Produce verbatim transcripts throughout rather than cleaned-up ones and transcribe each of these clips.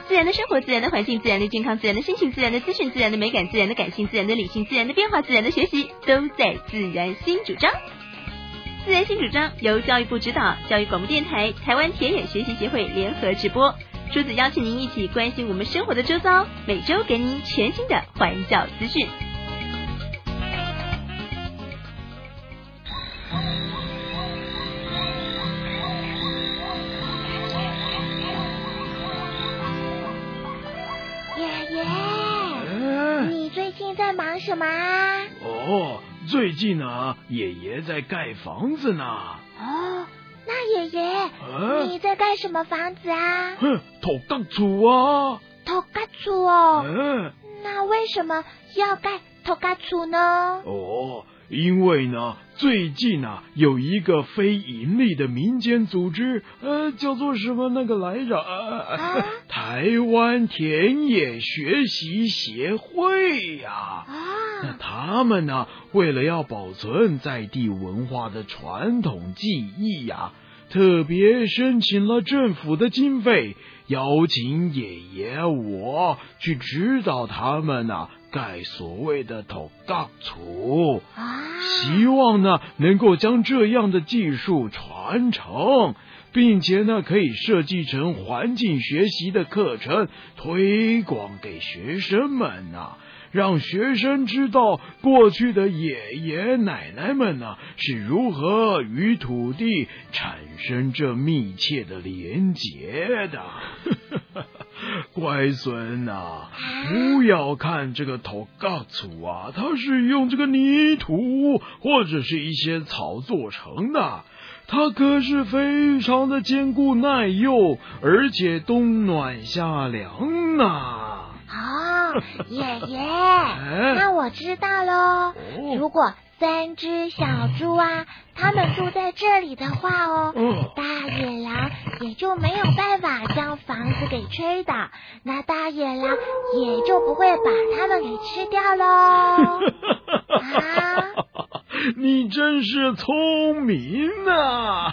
自然的生活，自然的环境，自然的健康，自然的心情，自然的资讯，自然的美感，自然的感性，自然的理性，自然的变化，自然的学习，都在自然新主张。自然新主张由教育部指导，教育广播电台、台湾田野学习协会联合直播。梳子邀请您一起关心我们生活的周遭，每周给您全新的环教资讯。 爷爷，欸、你最近在忙什么啊？ 哦，最近啊，爷爷在盖房子呢。 哦，那爷爷，欸、你在盖什么房子啊？ 哼，土埆厝啊。 土埆厝哦。 欸、 那为什么要盖土埆厝呢？ 哦，因为呢，最近啊，有一个非盈利的民间组织，呃，叫做什么那个来着？呃、啊，台湾田野学习协会呀。啊，那他们呢，为了要保存在地文化的传统技艺呀，特别申请了政府的经费，邀请爷爷我去指导他们呢、啊。盖所谓的土埆厝，希望呢能够将这样的技术传承，并且呢可以设计成环境学习的课程，推广给学生们啊，让学生知道过去的爷爷奶奶们呢是如何与土地产生这密切的连结的。乖孙啊，不要看这个土埆厝啊，它是用这个泥土或者是一些草做成的，它可是非常的坚固耐用，而且冬暖夏凉呢。 哦，爷爷，欸、那我知道咯。哦、如果三只小猪啊，他们住在这里的话哦，哦大野狼也就没有办法将房子给吹倒，那大野狼也就不会把它们给吃掉咯。啊， 你真是聪明啊！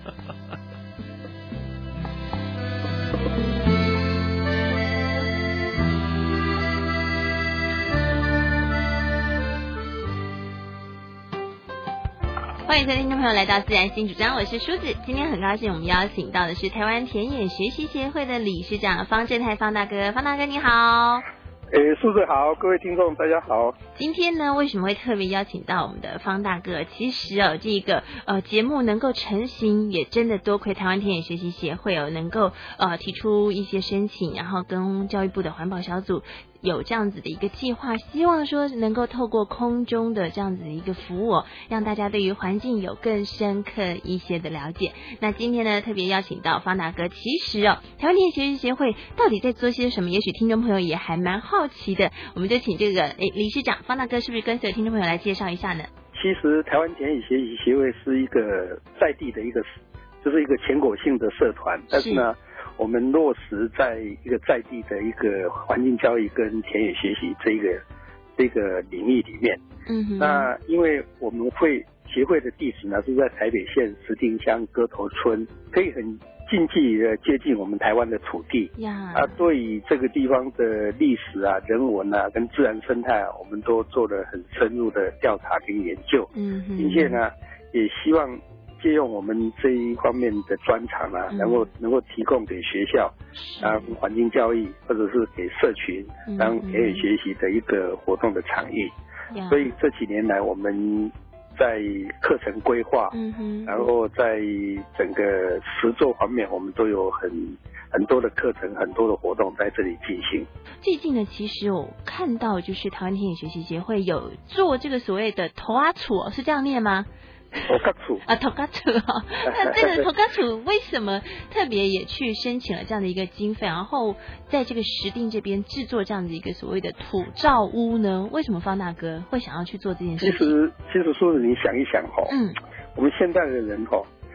欢迎各位听众朋友来到自然新主张，我是梳子。今天很高兴我们邀请到的是台湾田野学习协会的理事长方正泰方大哥。方大哥你好。 诶，梳子好，各位听众大家好。 今天呢，为什么会特别邀请到我们的方大哥？其实哦，这个呃节目能够成型，也真的多亏台湾田野学习协会哦，能够呃提出一些申请，然后跟教育部的环保小组有这样子的一个计划，希望说能够透过空中的这样子的一个服务、哦，让大家对于环境有更深刻一些的了解。那今天呢，特别邀请到方大哥。其实哦，台湾田野学习协会到底在做些什么？也许听众朋友也还蛮好奇的。我们就请这个诶理事长方大哥，是不是跟所有听众朋友来介绍一下呢？ 其实台湾田野学习协会是一个在地的一个，就是一个全国性的社团，但是呢。我们落实在一个在地的一个环境教育跟田野学习这一个这个领域里面，嗯哼，那因为我们会协会的地址呢是在台北县石碇乡歌头村，可以很近距离的接近我们台湾的土地呀。啊，对于这个地方的历史啊、人文啊跟自然生态啊，我们都做了很深入的调查跟研究，嗯哼，并且呢也希望借用我们这一方面的专长啊，能够能够提供给学校当环境教育，或者是给社群当田野学习的一个活动的场域。嗯、所以这几年来，我们在课程规划，嗯、然后在整个实作方面，我们都有很很多的课程、很多的活动在这里进行。 最近呢，其实我看到就是台湾田野学习协会有做这个所谓的土埆厝，是这样念吗？ 土埆厝啊，土埆厝啊，那这个土埆厝为什么特别也去申请了这样的一个经费，然后在这个石碇这边制作这样的一个所谓的土造屋呢？为什么方大哥会想要去做这件事情？ 其实，其实说你想一想哈、哦，嗯，我们现在的人哈、哦，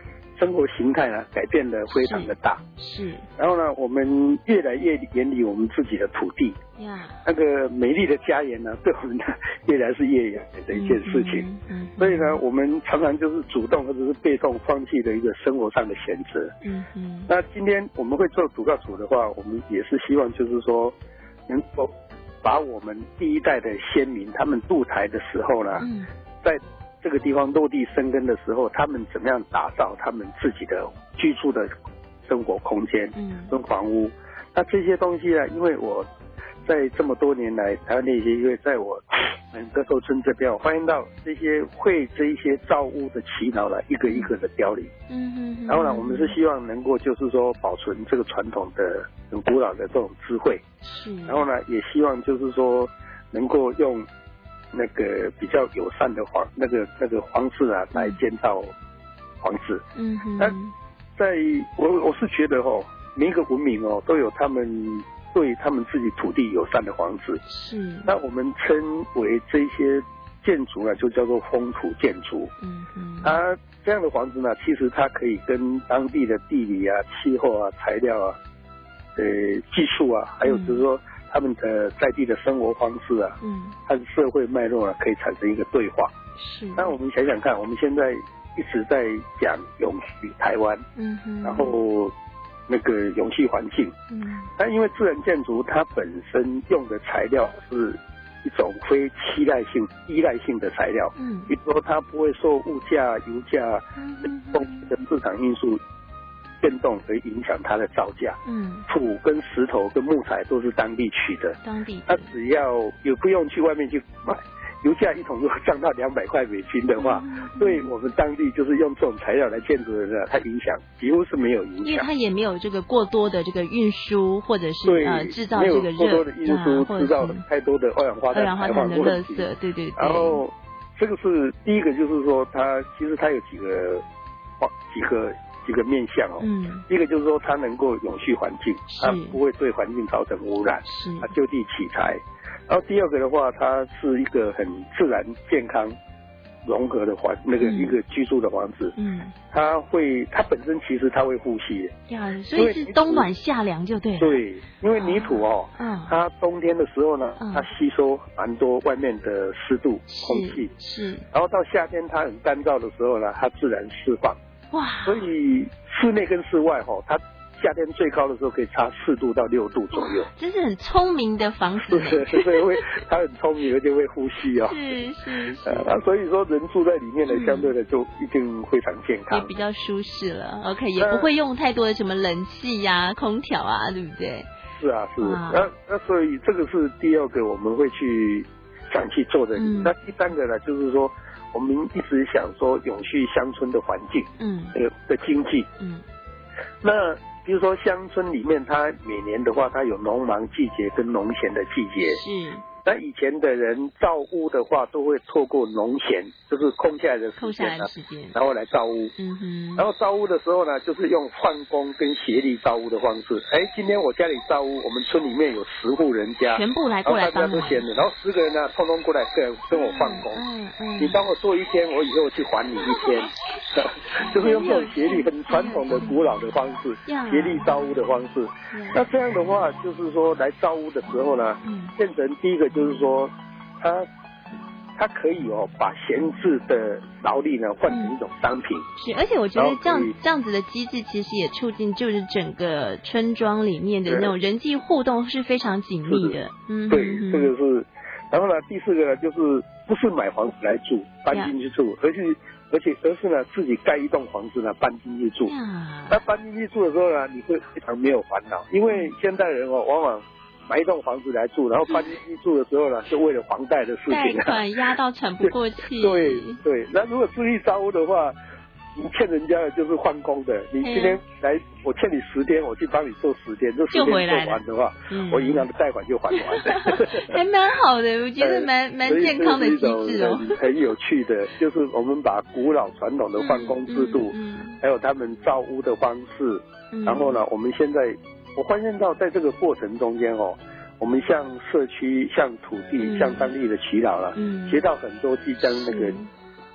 生活形态呢改变的非常的大。 是。是然后呢，我们越来越远离我们自己的土地。 呀。 那个美丽的家园呢，对我们越来是越远的一件事情。 嗯。嗯所以呢，我们常常就是主动或者是被动放弃的一个生活上的选择。 嗯嗯。 那今天我们会做土告组的话，我们也是希望就是说，能够把我们第一代的先民他们渡台的时候呢，嗯、在这个地方落地生根的时候，他们怎么样打造他们自己的居住的生活空间跟房屋。嗯、那这些东西呢，因为我在这么多年来，台湾电影协会在我嗯歌寿村这边，我发现到这些会这一些造屋的耆老呢，一个一个的凋零。嗯嗯嗯。然后呢，我们是希望能够就是说保存这个传统的很古老的这种智慧。是。然后呢，也希望就是说能够用那个比较友善的方那个那个方式啊，来建造房子。嗯哼。那在我我是觉得哦，每一个文明哦都有他们对他们自己土地友善的房子。是。那我们称为这些建筑呢，就叫做风土建筑。嗯嗯。它这样的房子呢，其实它可以跟当地的地理啊、气候啊、材料啊、呃技术啊，还有就是说他们的在地的生活方式啊，嗯，和社会脉络啊，可以产生一个对话。是。那我们想想看，我们现在一直在讲永续台湾，嗯哼，然后那个永续环境，嗯，但因为自然建筑它本身用的材料是一种非依赖性依赖性的材料，嗯，比如说它不会受物价、油价、东西的市场因素变动而影响它的造价。嗯，土跟石头跟木材都是当地取的，当地它只要也不用去外面去买。油价一桶如果降到两百块美金的话，嗯、对我们当地就是用这种材料来建筑的人，它影响几乎是没有影响， 因为它也没有这个过多的这个运输或者是呃制造这个热， 没有过多的运输制造太多的二氧化碳排放的垃圾，对对对。 然后这个是第一个，就是说它其实它有几个几个几个面向哦。嗯。第一个就是说它能够永续环境，它不会对环境造成污染，是它就地取材。然后第二个的话，它是一个很自然、健康、融合的环，那个一个居住的房子。嗯，它会，它本身其实它会呼吸的。 呀，所以是冬暖夏凉就对了。 对，因为泥土哦，嗯，它冬天的时候呢，它吸收蛮多外面的湿度、空气，是。然后到夏天它很干燥的时候呢，它自然释放。哇！所以室内跟室外哦，它夏天最高的时候可以差四度到六度左右， 这是很聪明的房子， 是，所以会它很聪明，而且会呼吸哦， 是是是， 呃，所以说人住在里面的，相对的就一定非常健康， 也比较舒适了。OK， 也不会用太多的什么冷气呀、啊、空调啊，对不对？ 是啊，是。那那所以这个是第二个我们会去想去做的。嗯、那第三个呢，就是说我们一直想说永续乡村的环境，嗯，呃的经济，嗯，那。比如说乡村里面，它每年的话，它有农忙季节跟农闲的季节。是。那以前的人造屋的话，都会透过农闲，就是空下来的时间呢，然后来造屋。嗯哼。然后造屋的时候呢，就是用换工跟协力造屋的方式。哎，今天我家里造屋，我们村里面有十户人家， 全部来过来帮忙， 大家都闲的，然后十个人呢，通通过来跟跟我换工。嗯嗯。你帮我做一天，我以后去还你一天。就是用这种协力很传统的古老的方式，协力造屋的方式。那这样的话，就是说来造屋的时候呢，变成第一个就是说，它它可以哦把闲置的劳力呢换成一种商品。 是，而且我觉得这样这样子的机制，其实也促进就是整个村庄里面的那种人际互动是非常紧密的。嗯， 对，这个是。然后呢，第四个呢，就是不是买房子来住，搬进去住，而是。而且，而是呢，自己盖一栋房子呢，搬进去住。那搬进去住的时候呢，你会非常没有烦恼，因为现代人哦，往往买一栋房子来住，然后搬进去住的时候呢，就为了房贷的事情、啊， 贷款压到喘不过气。 对对，那如果自立招屋的话，你欠人家的就是换工的，你今天来，我欠你十天，我去帮你做十天，这十天做完的话，嗯、我银行的贷款就还完了。 还蛮好的，我觉得蛮蛮健康的机制哦。 很有趣的，就是我们把古老传统的换工制度，嗯嗯、还有他们造屋的方式，嗯、然后呢，我们现在我发现到在这个过程中间哦。我们向社区、向土地、嗯、向当地的耆老了，嗯、学到很多即将那个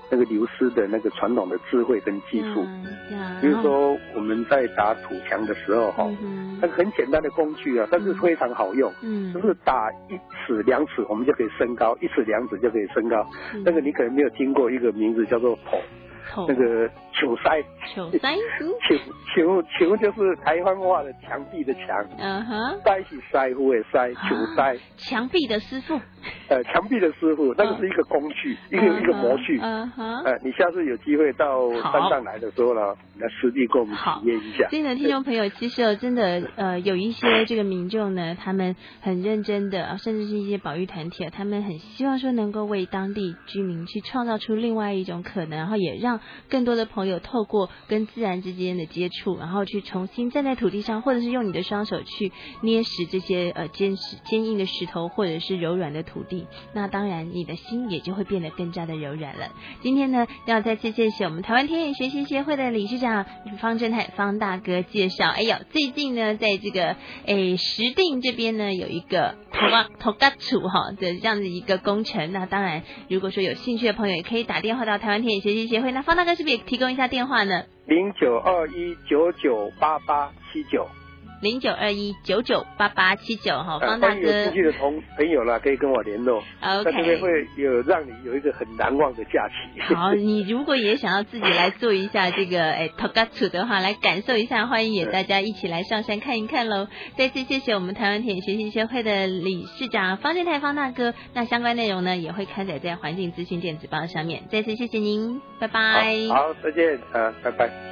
那个流失的那个传统的智慧跟技术。 嗯， 比如说我们在打土墙的时候哈， 嗯、 那个很简单的工具啊，但是非常好用。嗯，就是打一尺两尺，我们就可以升高，一尺两尺就可以升高。嗯、那个你可能没有听过一个名字叫做头。那个球塞， 球塞， 球球球就是台湾话的墙壁的墙， 嗯哼， 塞是塞夫的塞，球塞， 墙壁的师傅， 呃，墙壁的师傅，那个是一个工具，一个一个模具， 嗯哼， 呃，你下次有机会到山上来的时候呢，来实地跟我们体验一下。 所以呢，听众朋友，其实哦，真的呃，有一些这个民众呢，他们很认真的，甚至是一些保育团体，他们很希望说能够为当地居民去创造出另外一种可能，然后也让更多的朋友透过跟自然之间的接触，然后去重新站在土地上，或者是用你的双手去捏实这些呃坚实坚硬的石头，或者是柔软的土地，那当然你的心也就会变得更加的柔软了。今天呢，要再次谢谢我们台湾田野学习协会的理事长方正泰方大哥介绍。哎呦，最近呢，在这个诶石碇这边呢，有一个头嘎头嘎处哈的这样的一个工程。那当然，如果说有兴趣的朋友，也可以打电话到台湾田野学习协会。那方大哥是不是也提供一下电话呢？ 零九二一九九八八七九。 零九二一九九八八七九哈，方大哥， 有兴趣的同朋友啦，可以跟我联络。 OK， 在这边会有让你有一个很难忘的假期。 好，你如果也想要自己来做一下这个哎 Togatsu 的话，来感受一下，欢迎也大家一起来上山看一看喽。再次谢谢我们台湾田野学习协会的理事长方正泰方大哥，那相关内容呢也会刊载在环境资讯电子报上面。再次谢谢您，拜拜。 好，好再见，呃，拜拜。